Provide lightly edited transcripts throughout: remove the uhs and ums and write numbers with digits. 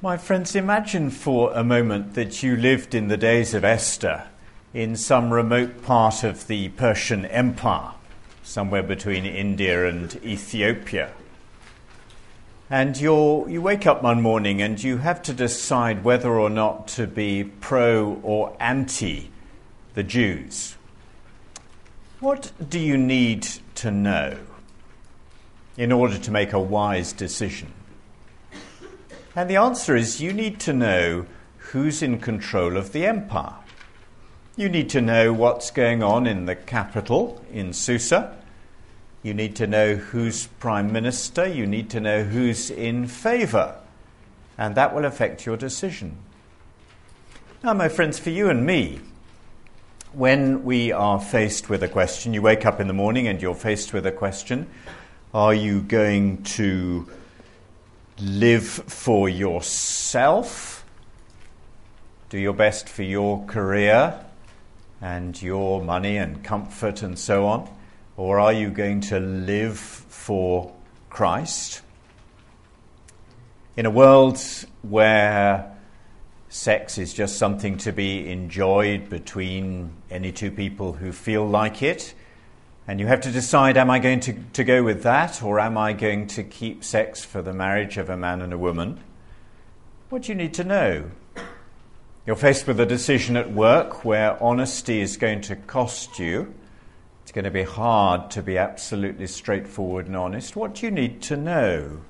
My friends, imagine for a moment that you lived in the days of Esther in some remote part of the Persian Empire, somewhere between India and Ethiopia. And you wake up one morning and you have to decide whether or not to be pro or anti the Jews. What do you need to know in order to make a wise decision? And the answer is you need to know who's in control of the empire. You need to know what's going on in the capital, in Susa. You need to know who's prime minister. You need to know who's in favour. And that will affect your decision. Now, my friends, for you and me, when we are faced with a question, you wake up in the morning and you're faced with a question, are you going to live for yourself, do your best for your career and your money and comfort and so on? Or are you going to live for Christ? In a world where sex is just something to be enjoyed between any two people who feel like it, and you have to decide, am I going to go with that, or am I going to keep sex for the marriage of a man and a woman? What do you need to know? You're faced with a decision at work where honesty is going to cost you. It's going to be hard to be absolutely straightforward and honest. What do you need to know?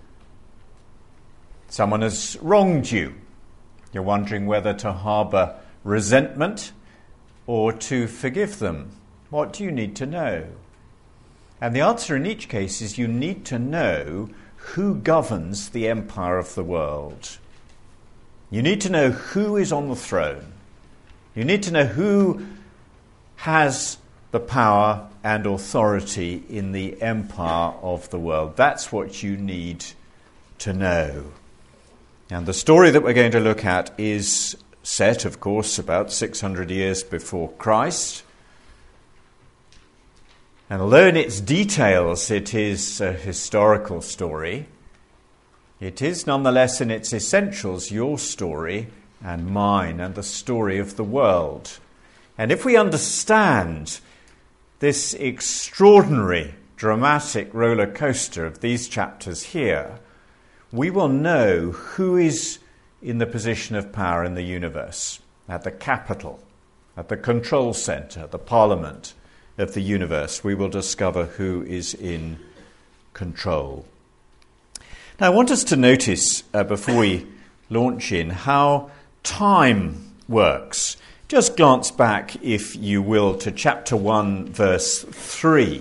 Someone has wronged you. You're wondering whether to harbour resentment or to forgive them. What do you need to know? And the answer in each case is you need to know who governs the empire of the world. You need to know who is on the throne. You need to know who has the power and authority in the empire of the world. That's what you need to know. And the story that we're going to look at is set, of course, about 600 years before Christ. And although in its details it is a historical story, it is nonetheless in its essentials your story and mine and the story of the world. And if we understand this extraordinary, dramatic roller coaster of these chapters here, we will know who is in the position of power in the universe, at the capital, at the control centre, the parliament of the universe. We will discover who is in control. Now, I want us to notice, before we launch in, how time works. Just glance back, if you will, to chapter 1, verse 3.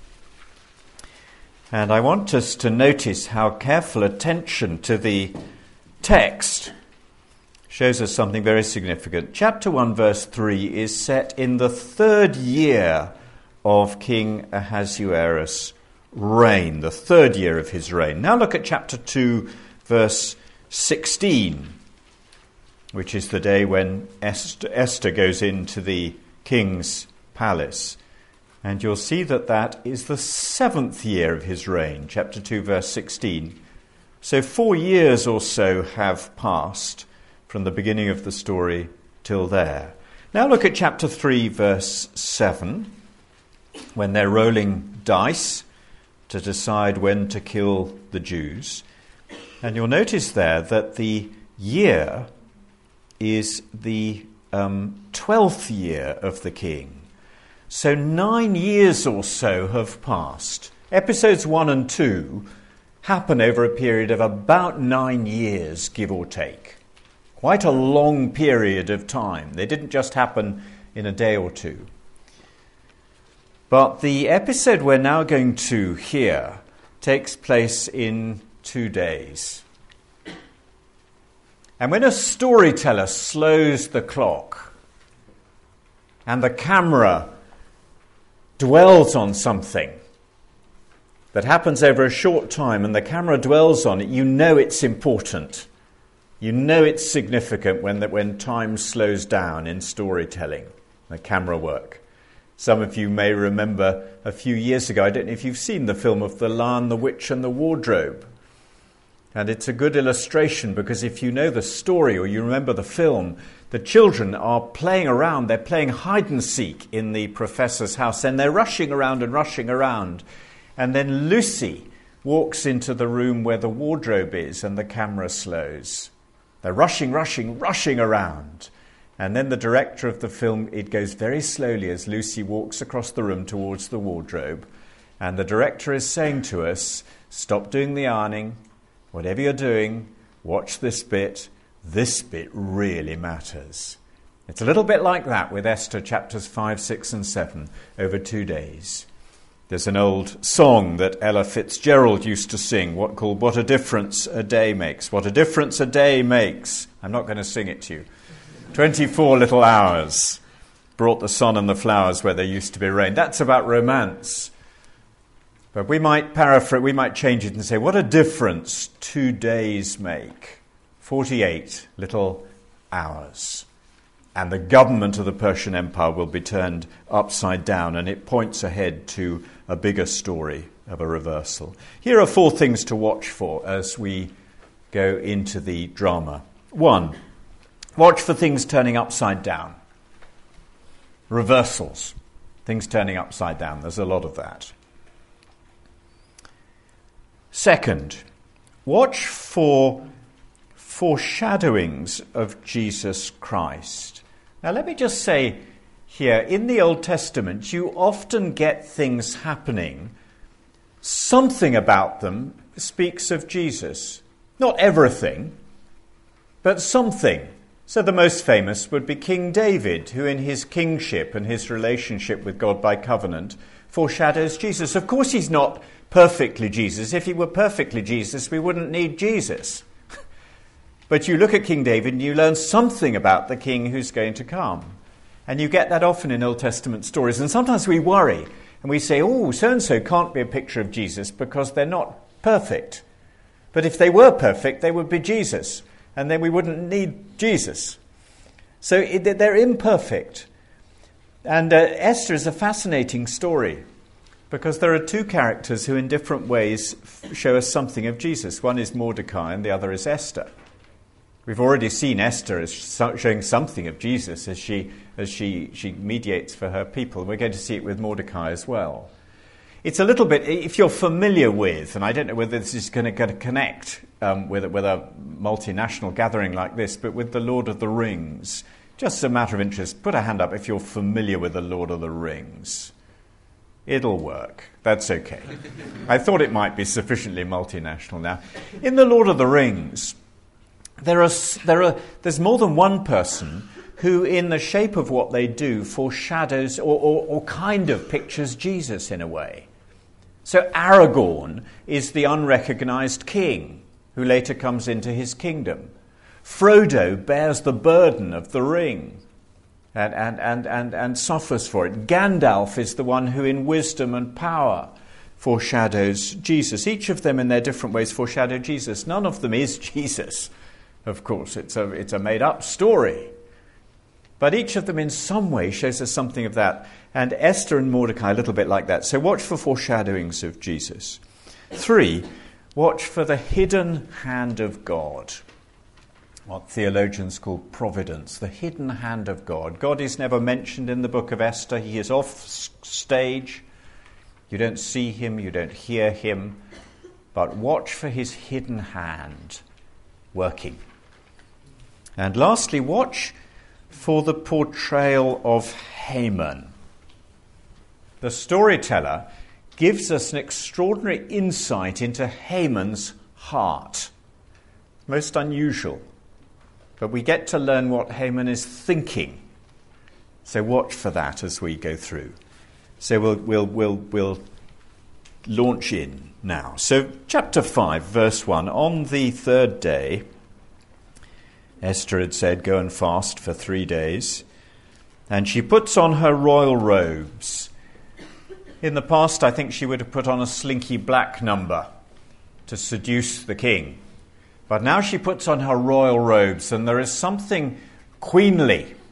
And I want us to notice how careful attention to the text shows us something very significant. Chapter 1, verse 3 is set in the third year of King Ahasuerus' reign, the third year of his reign. Now look at chapter 2, verse 16, which is the day when Esther goes into the king's palace. And you'll see that that is the seventh year of his reign, chapter 2, verse 16. So 4 years or so have passed from the beginning of the story till there. Now look at chapter 3, verse 7. When they're rolling dice to decide when to kill the Jews. And you'll notice there that the year is the 12th year of the king. So 9 years or so have passed. Episodes 1 and 2 happen over a period of about 9 years, give or take. Quite a long period of time. They didn't just happen in a day or two. But the episode we're now going to hear takes place in 2 days. And when a storyteller slows the clock and the camera dwells on something that happens over a short time and the camera dwells on it, you know it's important. You know it's significant when time slows down in storytelling, the camera work. Some of you may remember a few years ago, I don't know if you've seen the film of The Lion, the Witch and the Wardrobe. And it's a good illustration because if you know the story or you remember the film, the children are playing around. They're playing hide and seek in the professor's house, and they're rushing around. And then Lucy walks into the room where the wardrobe is, and the camera slows. They're rushing around. And then the director of the film, it goes very slowly as Lucy walks across the room towards the wardrobe. And the director is saying to us, stop doing the ironing. Whatever you're doing, watch this bit. This bit really matters. It's a little bit like that with Esther chapters 5, 6 and 7 over 2 days. There's an old song that Ella Fitzgerald used to sing, called What a Difference a Day Makes. What a difference a day makes. I'm not going to sing it to you. 24 little hours brought the sun and the flowers where there used to be rain. That's about romance. But we might paraphrase, we might change it and say, what a difference 2 days make. 48 little hours. And the government of the Persian Empire will be turned upside down, and it points ahead to a bigger story of a reversal. Here are 4 things to watch for as we go into the drama. 1, watch for things turning upside down. Reversals. Things turning upside down. There's a lot of that. 2nd, watch for foreshadowings of Jesus Christ. Now let me just say here, in the Old Testament, you often get things happening. Something about them speaks of Jesus. Not everything, but something. So the most famous would be King David, who in his kingship and his relationship with God by covenant foreshadows Jesus. Of course he's not perfectly Jesus. If he were perfectly Jesus, we wouldn't need Jesus. But you look at King David and you learn something about the king who's going to come. And you get that often in Old Testament stories. And sometimes we worry and we say, oh, so-and-so can't be a picture of Jesus because they're not perfect. But if they were perfect, they would be Jesus. And then we wouldn't need Jesus. So they're imperfect. And Esther is a fascinating story because there are 2 characters who in different ways show us something of Jesus. One is Mordecai and the other is Esther. We've already seen Esther as showing something of Jesus as she mediates for her people. We're going to see it with Mordecai as well. It's a little bit, if you're familiar with, and I don't know whether this is going to connect with a multinational gathering like this, but with the Lord of the Rings, just a matter of interest, put a hand up if you're familiar with the Lord of the Rings. It'll work. That's okay. I thought it might be sufficiently multinational now. In the Lord of the Rings, there's more than one person who, in the shape of what they do, foreshadows or kind of pictures Jesus in a way. So Aragorn is the unrecognized king who later comes into his kingdom. Frodo bears the burden of the ring and suffers for it. Gandalf is the one who, in wisdom and power, foreshadows Jesus. Each of them, in their different ways, foreshadow Jesus. None of them is Jesus, of course. It's a made-up story. But each of them in some way shows us something of that. And Esther and Mordecai, a little bit like that. So watch for foreshadowings of Jesus. 3, watch for the hidden hand of God. What theologians call providence, the hidden hand of God. God is never mentioned in the book of Esther. He is off stage. You don't see him, you don't hear him. But watch for his hidden hand working. And lastly, watch for the portrayal of Haman. The storyteller gives us an extraordinary insight into Haman's heart. Most unusual. But we get to learn what Haman is thinking. So watch for that as we go through. So we'll launch in now. So chapter 5, verse 1. On the 3rd day, Esther had said, go and fast for 3 days. And she puts on her royal robes. In the past, I think she would have put on a slinky black number to seduce the king. But now she puts on her royal robes, and there is something queenly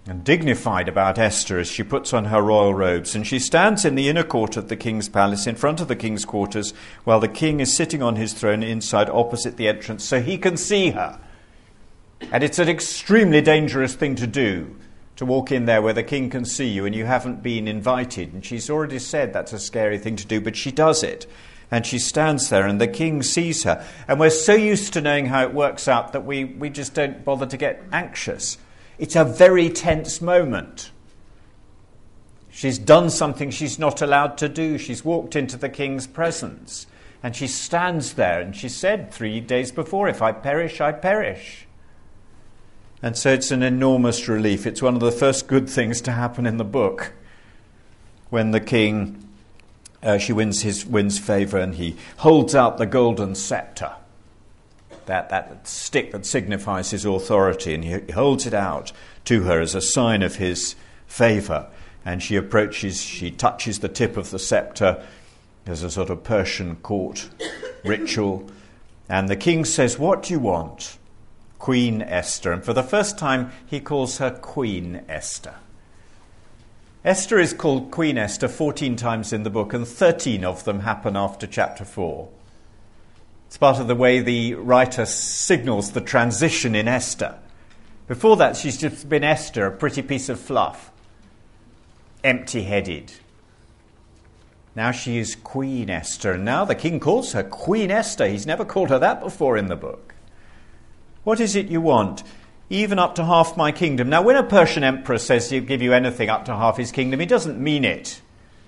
and dignified about Esther as she puts on her royal robes, and she stands in the inner court of the king's palace in front of the king's quarters while the king is sitting on his throne inside opposite the entrance so he can see her. And it's an extremely dangerous thing to do, to walk in there where the king can see you and you haven't been invited. And she's already said that's a scary thing to do, but she does it. And she stands there and the king sees her. And we're so used to knowing how it works out that we just don't bother to get anxious. It's a very tense moment. She's done something she's not allowed to do. She's walked into the king's presence. And she stands there and she said 3 days before, if I perish, I perish. And so it's an enormous relief. It's one of the first good things to happen in the book. When the king, she wins favour and he holds out the golden sceptre. That stick that signifies his authority, and he holds it out to her as a sign of his favour. And she approaches, she touches the tip of the sceptre as a sort of Persian court ritual. And the king says, "What do you want, Queen Esther?" And for the first time, he calls her Queen Esther. Esther is called Queen Esther 14 times in the book, and 13 of them happen after chapter 4. It's part of the way the writer signals the transition in Esther. Before that, she's just been Esther, a pretty piece of fluff, empty-headed. Now she is Queen Esther, and now the king calls her Queen Esther. He's never called her that before in the book. What is it you want? Even up to half my kingdom. Now, when a Persian emperor says he'll give you anything up to half his kingdom, he doesn't mean it.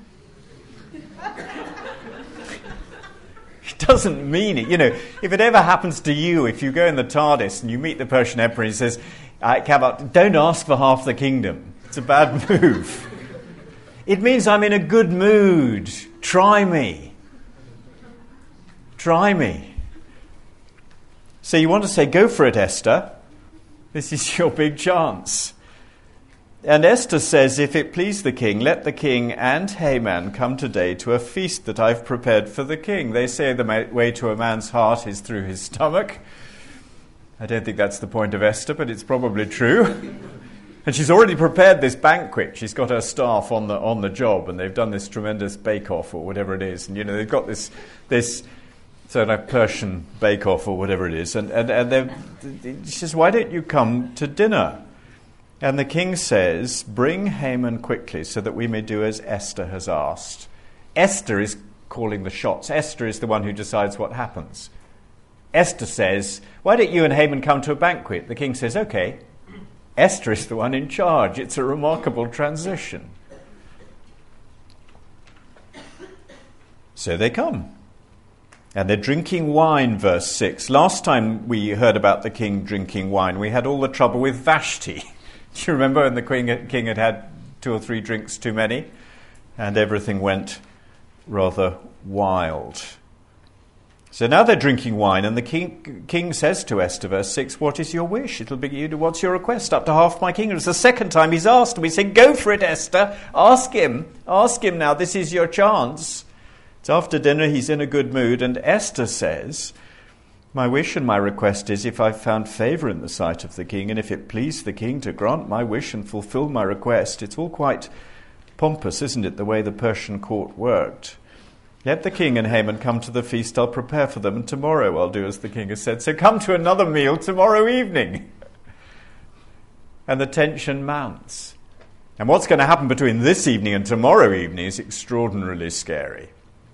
Doesn't mean it. You know, if it ever happens to you, if you go in the TARDIS and you meet the Persian emperor and he says, don't ask for half the kingdom. It's a bad move. It means I'm in a good mood. Try me. Try me. So you want to say, go for it, Esther. This is your big chance. And Esther says, if it please the king, let the king and Haman come today to a feast that I've prepared for the king. They say the way to a man's heart is through his stomach. I don't think that's the point of Esther, but it's probably true. And she's already prepared this banquet. She's got her staff on the job, and they've done this tremendous bake-off or whatever it is. And, you know, they've got this sort of Persian bake-off or whatever it is. And she says, why don't you come to dinner? And the king says, bring Haman quickly so that we may do as Esther has asked. Esther is calling the shots. Esther is the one who decides what happens. Esther says, why don't you and Haman come to a banquet? The king says, okay. Esther is the one in charge. It's a remarkable transition. So they come. And they're drinking wine, verse 6. Last time we heard about the king drinking wine, we had all the trouble with Vashti. Do you remember when the king had 2 or 3 drinks too many? And everything went rather wild. So now they're drinking wine, and the king says to Esther, verse 6, what is your wish? It'll be what's your request? Up to half my kingdom. It's the second time he's asked. And we say, go for it, Esther. Ask him now. This is your chance. It's after dinner. He's in a good mood. And Esther says, my wish and my request is if I've found favour in the sight of the king, and if it please the king to grant my wish and fulfil my request. It's all quite pompous, isn't it, the way the Persian court worked? Let the king and Haman come to the feast. I'll prepare for them, and tomorrow I'll do as the king has said. So come to another meal tomorrow evening. And the tension mounts. And what's going to happen between this evening and tomorrow evening is extraordinarily scary.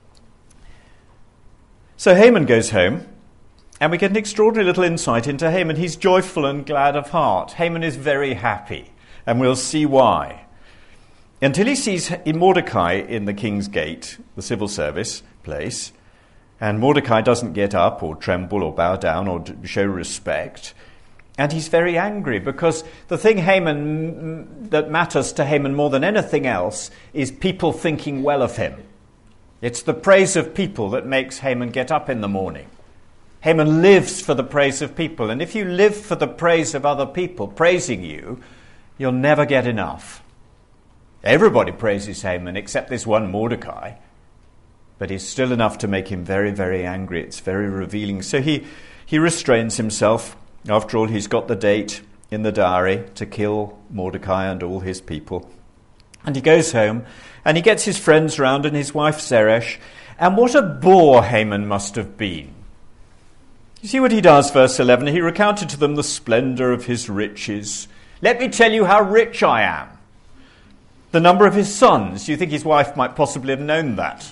So Haman goes home. And we get an extraordinary little insight into Haman. He's joyful and glad of heart. Haman is very happy, and we'll see why. Until he sees Mordecai in the king's gate, the civil service place, and Mordecai doesn't get up or tremble or bow down or show respect. And he's very angry because the thing that matters to Haman more than anything else is people thinking well of him. It's the praise of people that makes Haman get up in the morning. Haman lives for the praise of people. And if you live for the praise of other people praising you, you'll never get enough. Everybody praises Haman except this one Mordecai. But he's still enough to make him very, very angry. It's very revealing. So he restrains himself. After all, he's got the date in the diary to kill Mordecai and all his people. And he goes home, and he gets his friends round and his wife Zeresh, and what a bore Haman must have been. You see what he does, verse 11. He recounted to them the splendour of his riches. Let me tell you how rich I am. The number of his sons. Do you think his wife might possibly have known that?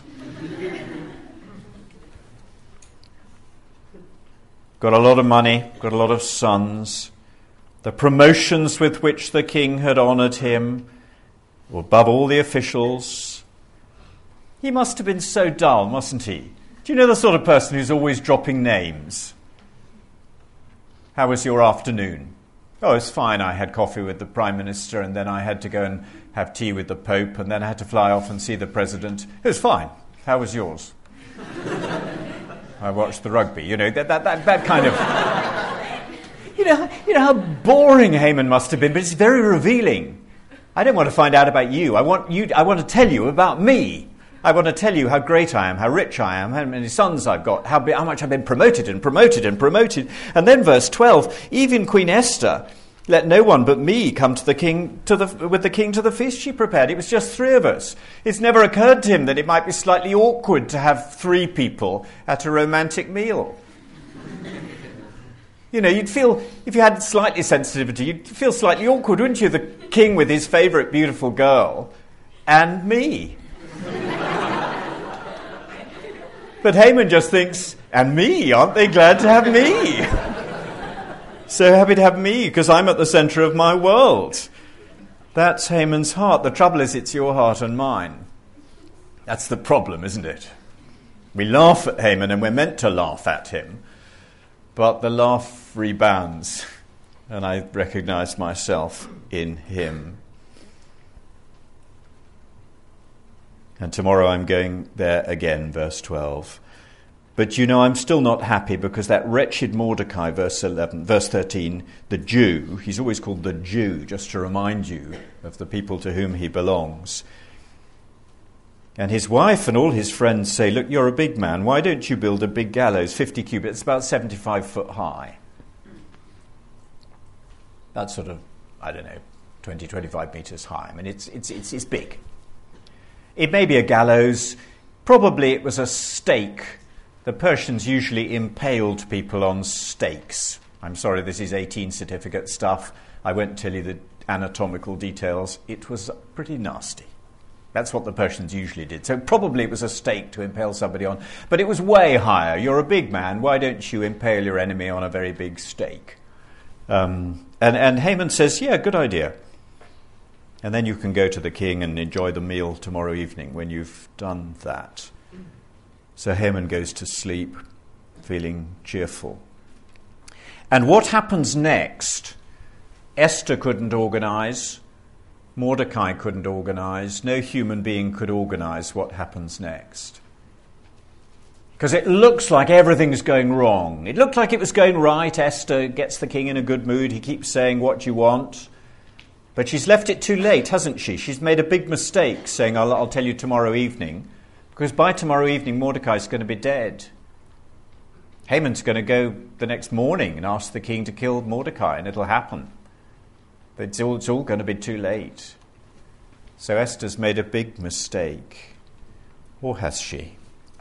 Got a lot of money, got a lot of sons. The promotions with which the king had honoured him were above all the officials. He must have been so dull, mustn't he? Do you know the sort of person who's always dropping names? How was your afternoon? Oh, it's fine. I had coffee with the Prime Minister, and then I had to go and have tea with the Pope, and then I had to fly off and see the President. It was fine. How was yours? I watched the rugby. You know, that kind of... You know how boring Haman must have been, but it's very revealing. I don't want to find out about you. I want to tell you about me. I want to tell you how great I am, how rich I am, how many sons I've got, how much I've been promoted and promoted and promoted. And then verse 12, even Queen Esther, let no one but me come to the king with the king to the feast she prepared. It was just 3 of us. It's never occurred to him that it might be slightly awkward to have 3 people at a romantic meal. You know, you'd feel, if you had slightly sensitivity, you'd feel slightly awkward, wouldn't you? The king with his favourite beautiful girl and me. But Haman just thinks, and me, aren't they glad to have me? So happy to have me, because I'm at the centre of my world. That's Haman's heart. The trouble is, it's your heart and mine. That's the problem, isn't it? We laugh at Haman, and we're meant to laugh at him. But the laugh rebounds, and I recognise myself in him. And tomorrow I'm going there again, verse 12. But you know, I'm still not happy because that wretched Mordecai, verse 13, the Jew, he's always called the Jew, just to remind you of the people to whom he belongs. And his wife and all his friends say, look, you're a big man. Why don't you build a big gallows, 50 cubits, about 75 foot high? That's sort of, 20, 25 metres high. I mean, it's big. It may be a gallows. Probably it was a stake. The Persians usually impaled people on stakes. I'm sorry, this is 18 certificate stuff. I won't tell you the anatomical details. It was pretty nasty. That's what the Persians usually did. So probably it was a stake to impale somebody on. But it was way higher. You're a big man. Why don't you impale your enemy on a very big stake? And Haman says, yeah, good idea. And then you can go to the king and enjoy the meal tomorrow evening when you've done that. So Haman goes to sleep, feeling cheerful. And what happens next? Esther couldn't organize. Mordecai couldn't organize. No human being could organize what happens next. Because it looks like everything's going wrong. It looked like it was going right. Esther gets the king in a good mood. He keeps saying what you want. But she's left it too late, hasn't she? She's made a big mistake saying, I'll tell you tomorrow evening. Because by tomorrow evening, Mordecai's going to be dead. Haman's going to go the next morning and ask the king to kill Mordecai, and it'll happen. But it's all going to be too late. So Esther's made a big mistake. Or has she?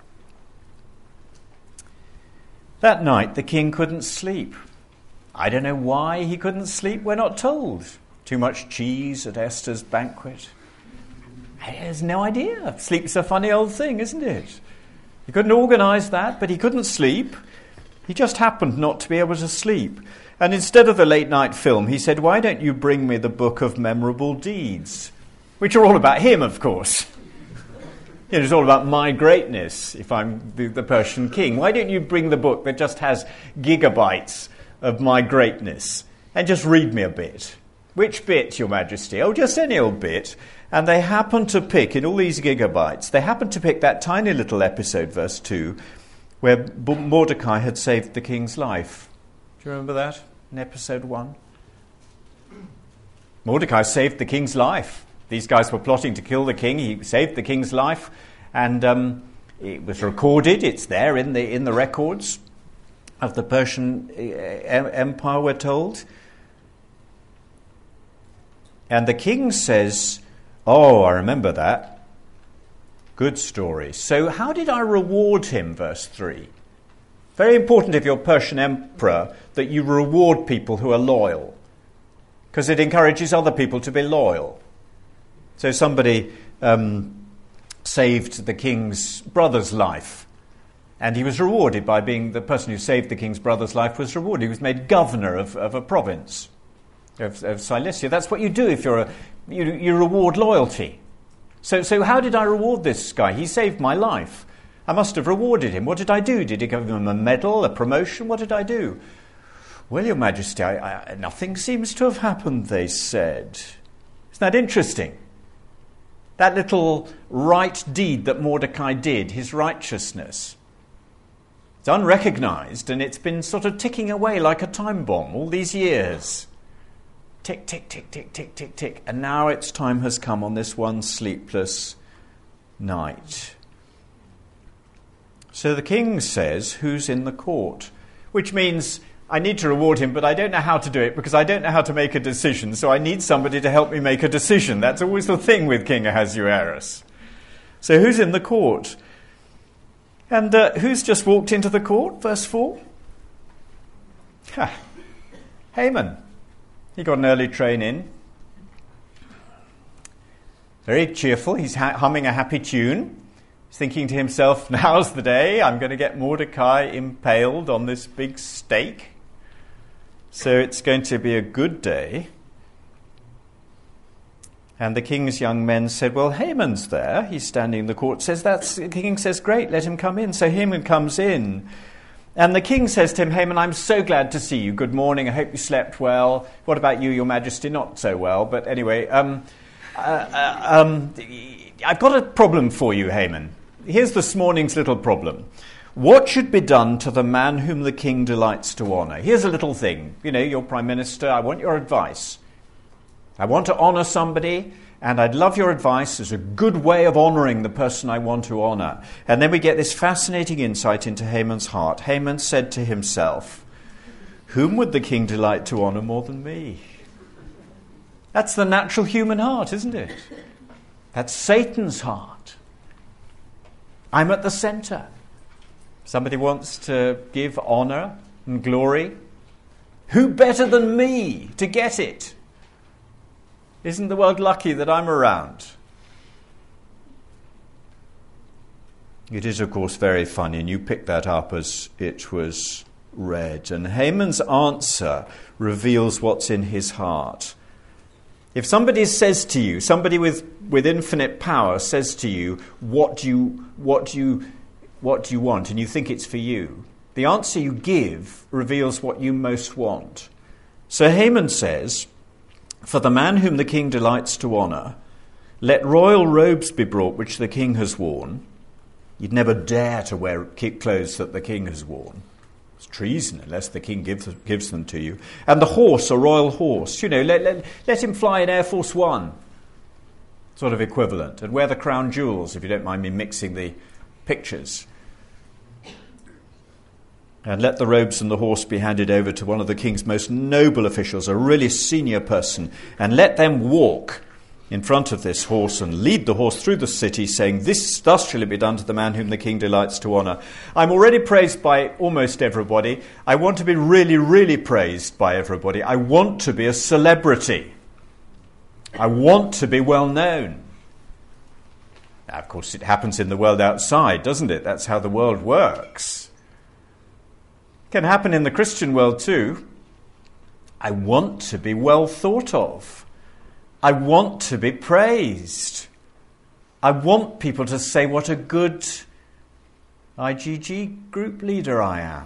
That night, the king couldn't sleep. I don't know why he couldn't sleep. We're not told. Too much cheese at Esther's banquet. He has no idea. Sleep's a funny old thing, isn't it? He couldn't organise that, but he couldn't sleep. He just happened not to be able to sleep. And instead of the late-night film, he said, why don't you bring me the book of memorable deeds? Which are all about him, of course. It's all about my greatness, if I'm the Persian king. Why don't you bring the book that just has gigabytes of my greatness and just read me a bit? Which bit, Your Majesty? Oh, just any old bit. And they happen to pick, in all these gigabytes, they happen to pick that tiny little episode, verse 2, where Mordecai had saved the king's life. Do you remember that in episode 1? Mordecai saved the king's life. These guys were plotting to kill the king. He saved the king's life, and it was recorded. It's there in the records of the Persian Empire, we're told. And the king says, "Oh, I remember that. Good story. So how did I reward him?" Verse 3. Very important if you're Persian emperor that you reward people who are loyal, because it encourages other people to be loyal. So somebody saved the king's brother's life, and he was rewarded by being the person who saved the king's brother's life was rewarded. He was made governor of a province of Cilicia. That's what you do if you reward loyalty. So how did I reward this guy? He saved my life. I must have rewarded him. What did I do? Did I give him a medal, a promotion? What did I do? "Well, Your Majesty, nothing seems to have happened," they said. Isn't that interesting? That little right deed that Mordecai did, his righteousness, it's unrecognized, and it's been sort of ticking away like a time bomb all these years. Tick, tick, tick, tick, tick, tick, tick. And now its time has come on this one sleepless night. So the king says, "Who's in the court?" Which means I need to reward him, but I don't know how to do it because I don't know how to make a decision, so I need somebody to help me make a decision. That's always the thing with King Ahasuerus. So who's in the court? And who's just walked into the court? Verse 4. Haman. He got an early train in. Very cheerful. He's humming a happy tune. He's thinking to himself, "Now's the day. I'm going to get Mordecai impaled on this big stake. So it's going to be a good day." And the king's young men said, "Well, Haman's there. He's standing in the court." The king says, "Great, let him come in." So Haman comes in. And the king says to him, "Haman, I'm so glad to see you. Good morning. I hope you slept well. What about you, Your Majesty?" "Not so well, but anyway, I've got a problem for you, Haman. Here's this morning's little problem. What should be done to the man whom the king delights to honour?" Here's a little thing. You're prime minister. I want your advice. I want to honour somebody, and I'd love your advice as a good way of honouring the person I want to honour. And then we get this fascinating insight into Haman's heart. Haman said to himself, "Whom would the king delight to honour more than me?" That's the natural human heart, isn't it? That's Satan's heart. I'm at the centre. Somebody wants to give honour and glory. Who better than me to get it? Isn't the world lucky that I'm around? It is, of course, very funny, and you picked that up as it was read. And Haman's answer reveals what's in his heart. If somebody says to you, somebody with infinite power says to you, what do you want, and you think it's for you, the answer you give reveals what you most want. So Haman says, "For the man whom the king delights to honour, let royal robes be brought which the king has worn." You'd never dare to wear clothes that the king has worn. It's treason unless the king gives them to you. "And the horse, a royal horse. Let him fly in Air Force One." Sort of equivalent. "And wear the crown jewels," if you don't mind me mixing the pictures. "And let the robes and the horse be handed over to one of the king's most noble officials, a really senior person, and let them walk in front of this horse and lead the horse through the city, saying, thus shall it be done to the man whom the king delights to honour." I'm already praised by almost everybody. I want to be really, really praised by everybody. I want to be a celebrity. I want to be well known. Now, of course, it happens in the world outside, doesn't it? That's how the world works. It can happen in the Christian world too. I want to be well thought of. I want to be praised. I want people to say what a good IGG group leader I am.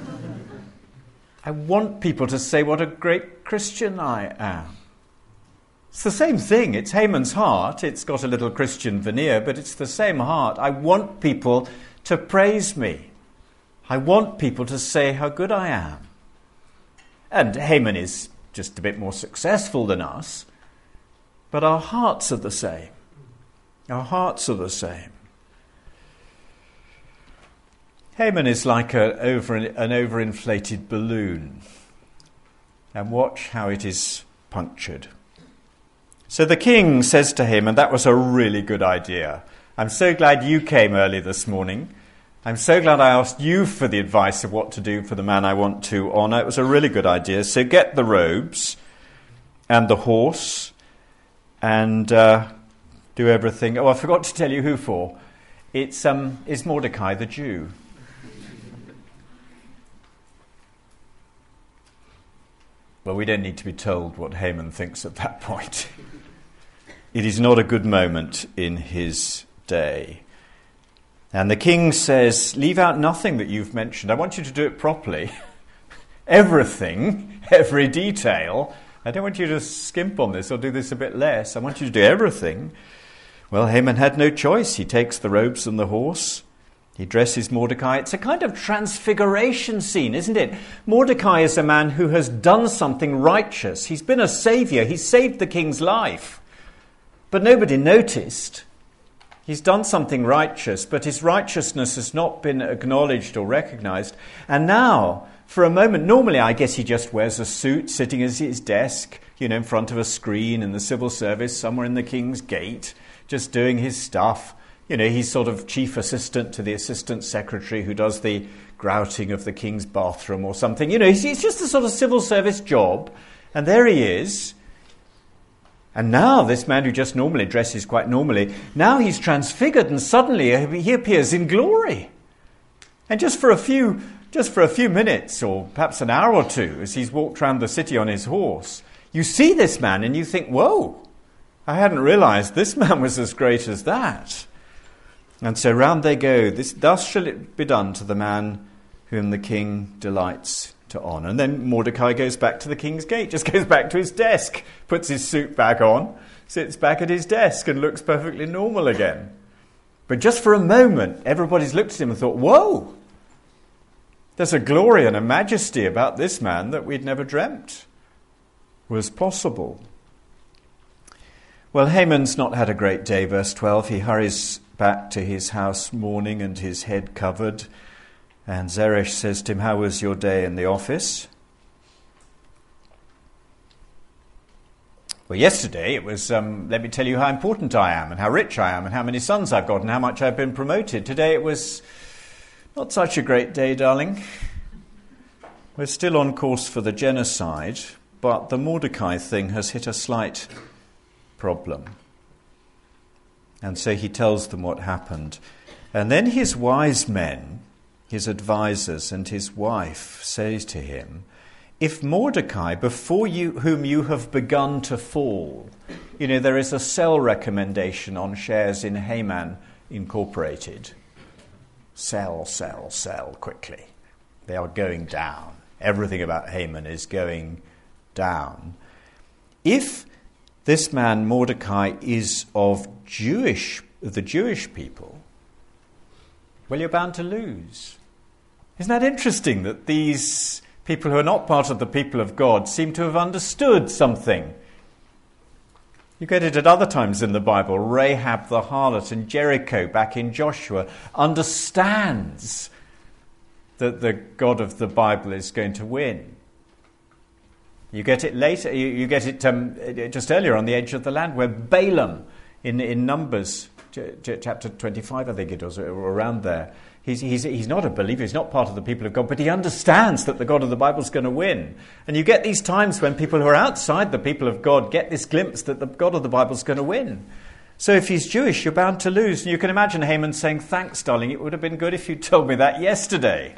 I want people to say what a great Christian I am. It's the same thing. It's Haman's heart. It's got a little Christian veneer, but it's the same heart. I want people to praise me. I want people to say how good I am. And Haman is just a bit more successful than us. But our hearts are the same. Our hearts are the same. Haman is like an overinflated balloon. And watch how it is punctured. So the king says to him, and that was a really good idea. I'm so glad you came early this morning. I'm so glad I asked you for the advice of what to do for the man I want to honour. It was a really good idea. So get the robes and the horse and do everything. Oh, I forgot to tell you who for. It's Mordecai the Jew. Well, we don't need to be told what Haman thinks at that point. It is not a good moment in his day. And the king says, leave out nothing that you've mentioned. I want you to do it properly. Everything, every detail. I don't want you to skimp on this or do this a bit less. I want you to do everything. Well, Haman had no choice. He takes the robes and the horse. He dresses Mordecai. It's a kind of transfiguration scene, isn't it? Mordecai is a man who has done something righteous. He's been a saviour. He's saved the king's life. But nobody noticed. He's done something righteous, but his righteousness has not been acknowledged or recognised. And now, for a moment, normally I guess he just wears a suit sitting at his desk, in front of a screen in the civil service, somewhere in the King's Gate, just doing his stuff. He's sort of chief assistant to the assistant secretary who does the grouting of the king's bathroom or something. He's just a sort of civil service job. And there he is. And now this man who just normally dresses quite normally, now he's transfigured and suddenly he appears in glory. And just for a few minutes or perhaps an hour or two as he's walked around the city on his horse, you see this man and you think, whoa, I hadn't realised this man was as great as that. And so round they go. Thus shall it be done to the man whom the king delights to honour. And then Mordecai goes back to the king's gate, just goes back to his desk, puts his suit back on, sits back at his desk and looks perfectly normal again. But just for a moment, everybody's looked at him and thought, whoa, there's a glory and a majesty about this man that we'd never dreamt was possible. Well, Haman's not had a great day, verse 12. He hurries back to his house mourning and his head covered. And Zeresh says to him, how was your day in the office? Well, yesterday it was, let me tell you how important I am and how rich I am and how many sons I've got and how much I've been promoted. Today it was not such a great day, darling. We're still on course for the genocide, but the Mordecai thing has hit a slight problem. And so he tells them what happened. And then his wise men, his advisors and his wife say to him, if Mordecai, before whom you have begun to fall, there is a sell recommendation on shares in Haman Incorporated. Sell, sell, sell quickly. They are going down. Everything about Haman is going down. If this man Mordecai is of the Jewish people, well, you're bound to lose. Isn't that interesting that these people who are not part of the people of God seem to have understood something? You get it at other times in the Bible. Rahab the harlot and Jericho back in Joshua understands that the God of the Bible is going to win. You get it later. You get it just earlier on the edge of the land where Balaam in Numbers chapter 25, I think it was, or around there. He's not a believer. He's not part of the people of God, but he understands that the God of the Bible is going to win. And you get these times when people who are outside the people of God get this glimpse that the God of the Bible is going to win. So if he's Jewish, you're bound to lose. And you can imagine Haman saying, thanks, darling. It would have been good if you told me that yesterday.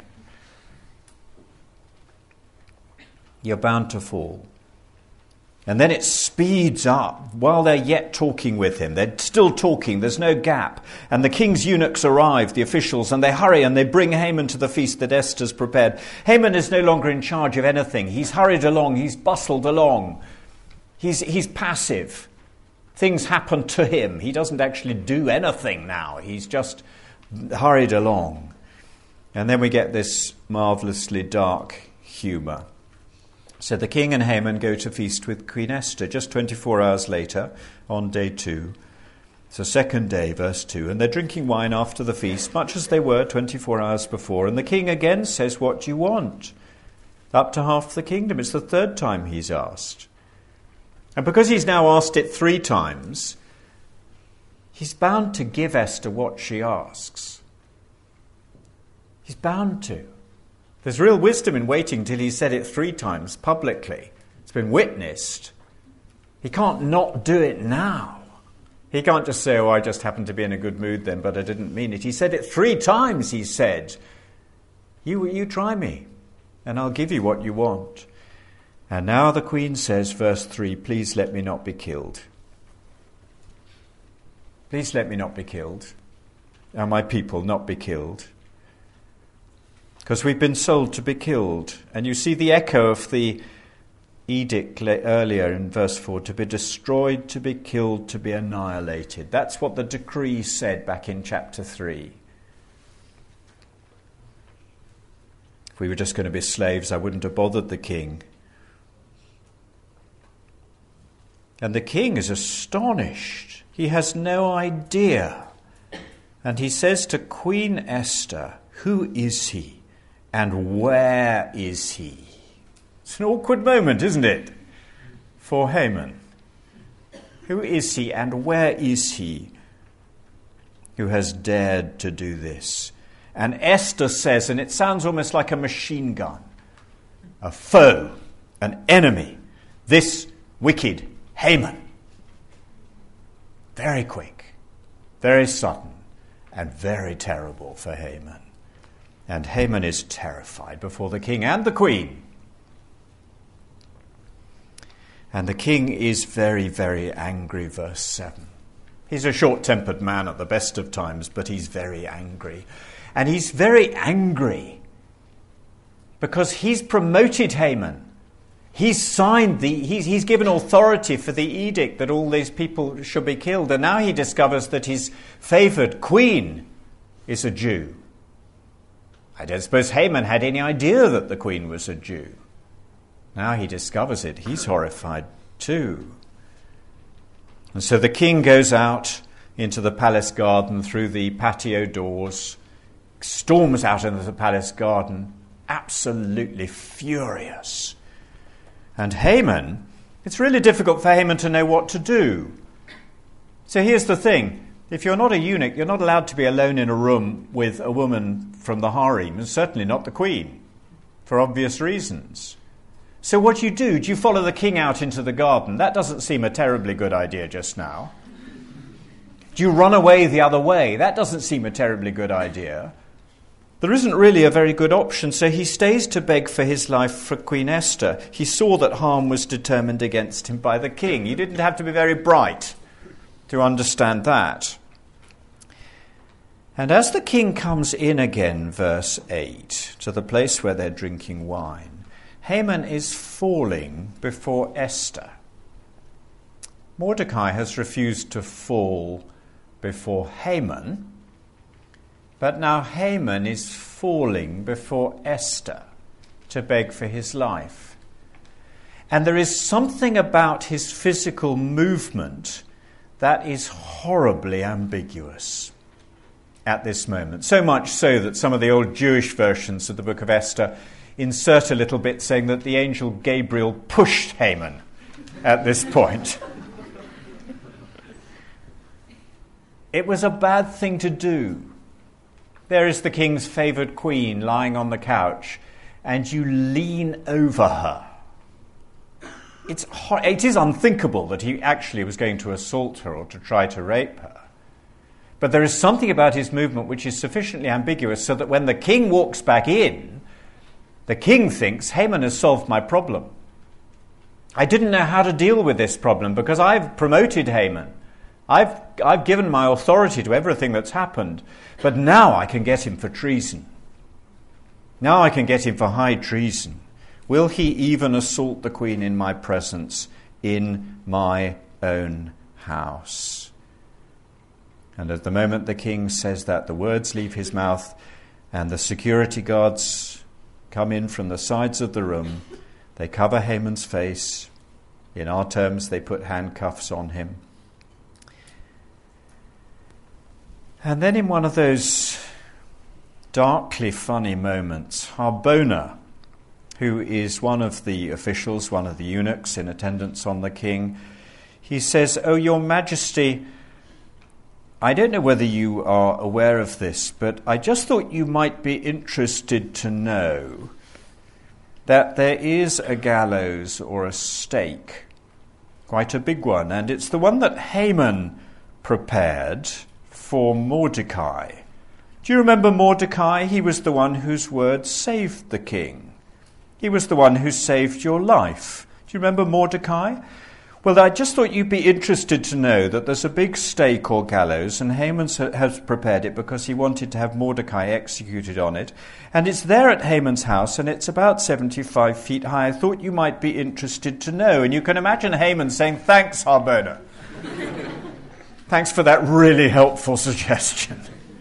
You're bound to fall. And then it speeds up while they're yet talking with him. They're still talking. There's no gap. And the king's eunuchs arrive, the officials, and they hurry and they bring Haman to the feast that Esther's prepared. Haman is no longer in charge of anything. He's hurried along. He's bustled along. He's passive. Things happen to him. He doesn't actually do anything now. He's just hurried along. And then we get this marvellously dark humour. So the king and Haman go to feast with Queen Esther just 24 hours later on day 2. So second day, verse 2. And they're drinking wine after the feast, much as they were 24 hours before. And the king again says, what do you want? Up to half the kingdom. It's the third time he's asked. And because he's now asked it 3 times, he's bound to give Esther what she asks. He's bound to. There's real wisdom in waiting till he's said it 3 times publicly. It's been witnessed. He can't not do it now. He can't just say, I just happened to be in a good mood then, but I didn't mean it. He said it 3 times, he said. You try me, and I'll give you what you want. And now the queen says, verse 3, please let me not be killed. Please let me not be killed, and my people not be killed. Because we've been sold to be killed. And you see the echo of the edict earlier in verse 4, to be destroyed, to be killed, to be annihilated. That's what the decree said back in chapter 3. If we were just going to be slaves, I wouldn't have bothered the king. And the king is astonished. He has no idea. And he says to Queen Esther, who is he and where is he? It's an awkward moment, isn't it, for Haman? Who is he and where is he who has dared to do this? And Esther says, and it sounds almost like a machine gun, a foe, an enemy, this wicked Haman. Very quick, very sudden, and very terrible for Haman. And Haman is terrified before the king and the queen. And the king is very, very angry, verse 7. He's a short-tempered man at the best of times, but he's very angry. And he's very angry because he's promoted Haman. He's signed he's given authority for the edict that all these people should be killed. And now he discovers that his favoured queen is a Jew. I don't suppose Haman had any idea that the queen was a Jew. Now he discovers it. He's horrified too. And so the king goes out into the palace garden through the patio doors, storms out into the palace garden, absolutely furious. And Haman, it's really difficult for Haman to know what to do. So here's the thing. If you're not a eunuch, you're not allowed to be alone in a room with a woman from the harem, and certainly not the queen, for obvious reasons. So what do? Do you follow the king out into the garden? That doesn't seem a terribly good idea just now. Do you run away the other way? That doesn't seem a terribly good idea. There isn't really a very good option, so he stays to beg for his life for Queen Esther. He saw that harm was determined against him by the king. You didn't have to be very bright to understand that. And as the king comes in again, verse 8, to the place where they're drinking wine, Haman is falling before Esther. Mordecai has refused to fall before Haman, but now Haman is falling before Esther to beg for his life. And there is something about his physical movement that is horribly ambiguous at this moment. So much so that some of the old Jewish versions of the book of Esther insert a little bit saying that the angel Gabriel pushed Haman at this point. It was a bad thing to do. There is the king's favoured queen lying on the couch, and you lean over her. It is unthinkable that he actually was going to assault her or to try to rape her. But there is something about his movement which is sufficiently ambiguous so that when the king walks back in, the king thinks, Haman has solved my problem. I didn't know how to deal with this problem because I've promoted Haman. I've given my authority to everything that's happened, but now I can get him for treason. Now I can get him for high treason. Will he even assault the queen in my presence, in my own house? And at the moment the king says that, the words leave his mouth, and the security guards come in from the sides of the room. They cover Haman's face. In our terms, they put handcuffs on him. And then in one of those darkly funny moments, Harbona, who is one of the officials, one of the eunuchs in attendance on the king, he says, "Oh, your majesty, I don't know whether you are aware of this, but I just thought you might be interested to know that there is a gallows or a stake, quite a big one, and it's the one that Haman prepared for Mordecai. Do you remember Mordecai? He was the one whose word saved the king. He was the one who saved your life. Do you remember Mordecai? Well, I just thought you'd be interested to know that there's a big stake or gallows, and Haman has prepared it because he wanted to have Mordecai executed on it. And it's there at Haman's house, and it's about 75 feet high. I thought you might be interested to know." And you can imagine Haman saying, "Thanks, Harbona. Thanks for that really helpful suggestion."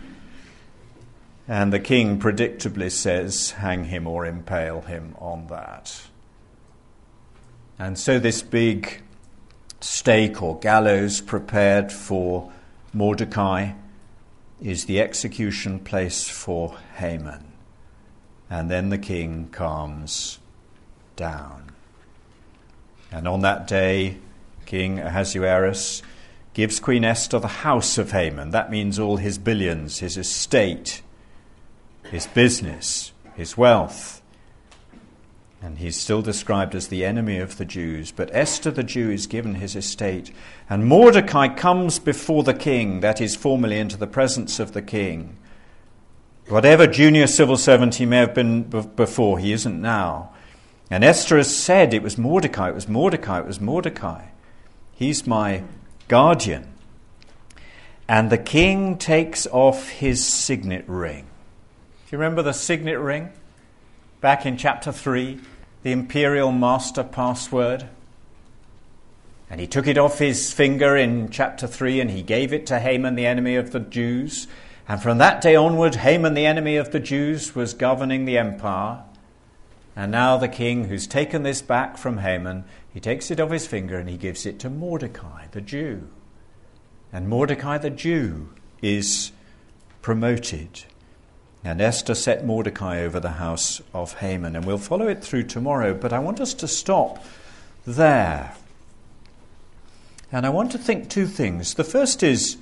And the king predictably says, "Hang him or impale him on that." And so this big stake or gallows prepared for Mordecai is the execution place for Haman. And then the king calms down. And on that day, King Ahasuerus gives Queen Esther the house of Haman. That means all his billions, his estate, his business, his wealth. And he's still described as the enemy of the Jews. But Esther the Jew is given his estate. And Mordecai comes before the king, that is formally into the presence of the king. Whatever junior civil servant he may have been before, he isn't now. And Esther has said, "It was Mordecai, it was Mordecai, it was Mordecai. He's my guardian." And the king takes off his signet ring. Do you remember the signet ring? Back in chapter 3, the imperial master password. And he took it off his finger in chapter 3 and he gave it to Haman, the enemy of the Jews. And from that day onward, Haman, the enemy of the Jews, was governing the empire. And now the king, who's taken this back from Haman, he takes it off his finger and he gives it to Mordecai, the Jew. And Mordecai, the Jew, is promoted. And Esther set Mordecai over the house of Haman. And we'll follow it through tomorrow, but I want us to stop there. And I want to think two things. The first is,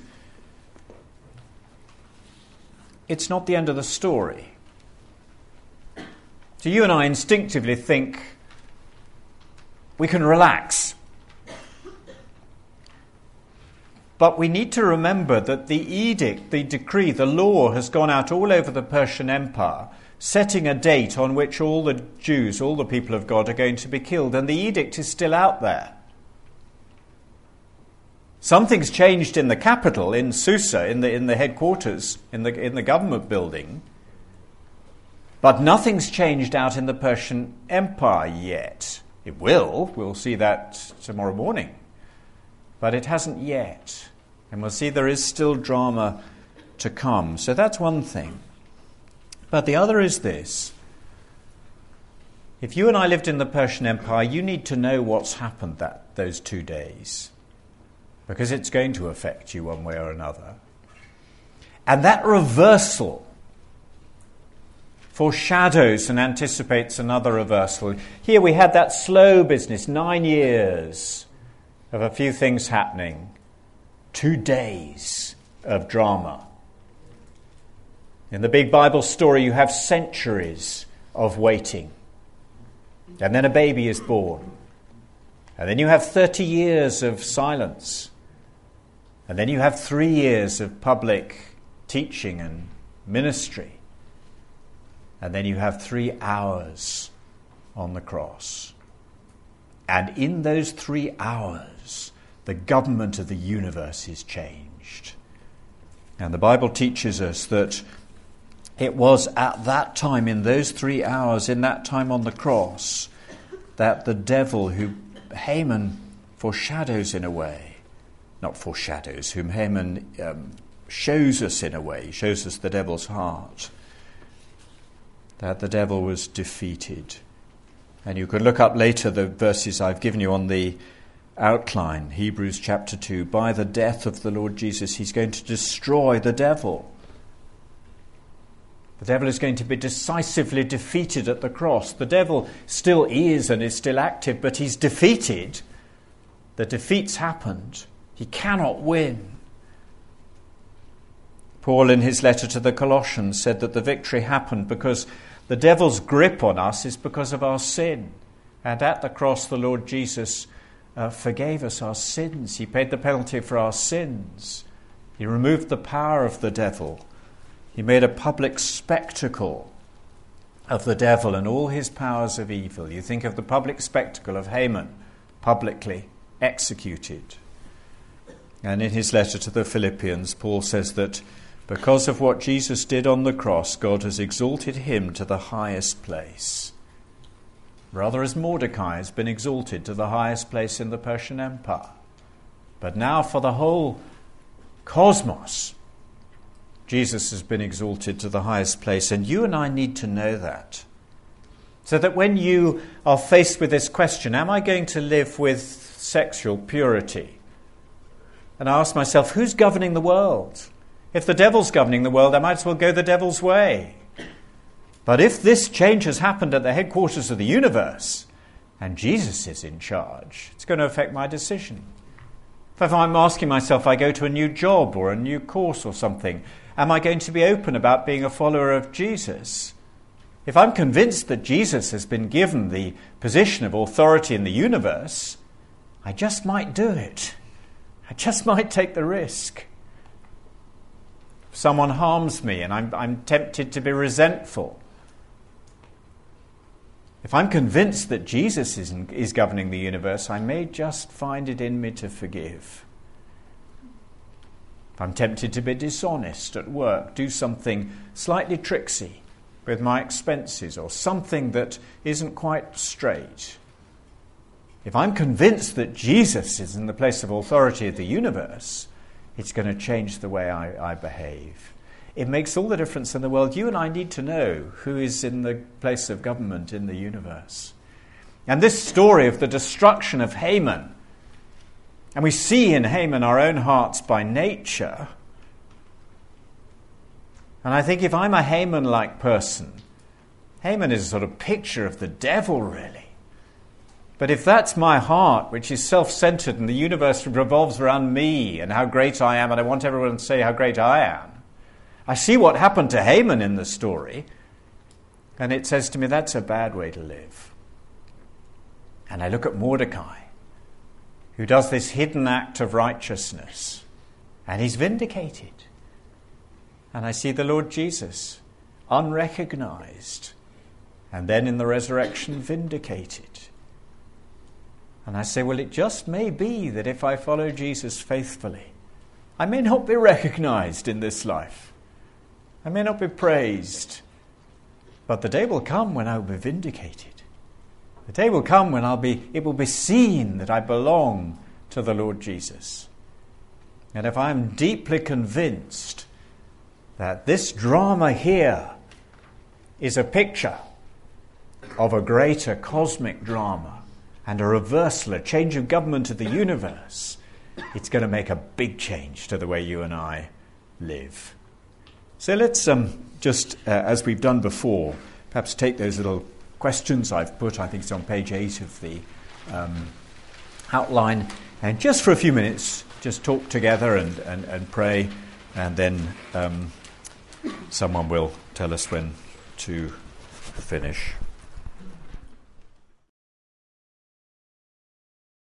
it's not the end of the story. So you and I instinctively think we can relax. But we need to remember that the edict, the decree, the law has gone out all over the Persian Empire, setting a date on which all the Jews, all the people of God, are going to be killed. And the edict is still out there. Something's changed in the capital, in Susa, in the headquarters, in the government building. But nothing's changed out in the Persian Empire yet. It will. We'll see that tomorrow morning. But it hasn't yet. And we'll see there is still drama to come. So that's one thing. But the other is this. If you and I lived in the Persian Empire, you need to know what's happened those 2 days. Because it's going to affect you one way or another. And that reversal foreshadows and anticipates another reversal. Here we had that slow business, 9 years of a few things happening. 2 days of drama. In the big Bible story, you have centuries of waiting. And then a baby is born. And then you have 30 years of silence. And then you have 3 years of public teaching and ministry. And then you have 3 hours on the cross. And in those 3 hours, the government of the universe is changed. And the Bible teaches us that it was at that time, in those 3 hours, in that time on the cross, that the devil, who Haman foreshadows in a way, not foreshadows, whom Haman shows us in a way, shows us the devil's heart, that the devil was defeated. And you can look up later the verses I've given you on the outline, Hebrews chapter 2. By the death of the Lord Jesus, he's going to destroy the devil. The devil is going to be decisively defeated at the cross. The devil still is and is still active, but he's defeated. The defeat's happened. He cannot win. Paul, in his letter to the Colossians, said that the victory happened because the devil's grip on us is because of our sin. And at the cross, the Lord Jesus forgave us our sins. He paid the penalty for our sins. He removed the power of the devil. He made a public spectacle of the devil and all his powers of evil. You think of the public spectacle of Haman, publicly executed. And in his letter to the Philippians, Paul says that because of what Jesus did on the cross, God has exalted him to the highest place. Rather as Mordecai has been exalted to the highest place in the Persian Empire. But now for the whole cosmos, Jesus has been exalted to the highest place, and you and I need to know that. So that when you are faced with this question, am I going to live with sexual purity? And I ask myself, who's governing the world? If the devil's governing the world, I might as well go the devil's way. But if this change has happened at the headquarters of the universe, and Jesus is in charge, it's going to affect my decision. If I'm asking myself, I go to a new job or a new course or something, am I going to be open about being a follower of Jesus? If I'm convinced that Jesus has been given the position of authority in the universe, I just might do it. I just might take the risk. If someone harms me and I'm tempted to be resentful, if I'm convinced that Jesus is governing the universe, I may just find it in me to forgive. If I'm tempted to be dishonest at work, do something slightly tricksy with my expenses or something that isn't quite straight. If I'm convinced that Jesus is in the place of authority of the universe, it's going to change the way I behave. It makes all the difference in the world. You and I need to know who is in the place of government in the universe. And this story of the destruction of Haman, and we see in Haman our own hearts by nature. And I think if I'm a Haman-like person, Haman is a sort of picture of the devil, really. But if that's my heart, which is self-centered and the universe revolves around me and how great I am, and I want everyone to say how great I am, I see what happened to Haman in the story, and it says to me that's a bad way to live. And I look at Mordecai, who does this hidden act of righteousness, and he's vindicated. And I see the Lord Jesus, unrecognized, and then in the resurrection vindicated. And I say, well, it just may be that if I follow Jesus faithfully, I may not be recognized in this life. I may not be praised, but the day will come when I will be vindicated. The day will come when it will be seen that I belong to the Lord Jesus. And if I am deeply convinced that this drama here is a picture of a greater cosmic drama and a reversal, a change of government of the universe, it's going to make a big change to the way you and I live. So let's just, as we've done before, perhaps take those little questions I've put, I think it's on page 8 of the outline, and just for a few minutes, just talk together and pray, and then someone will tell us when to finish.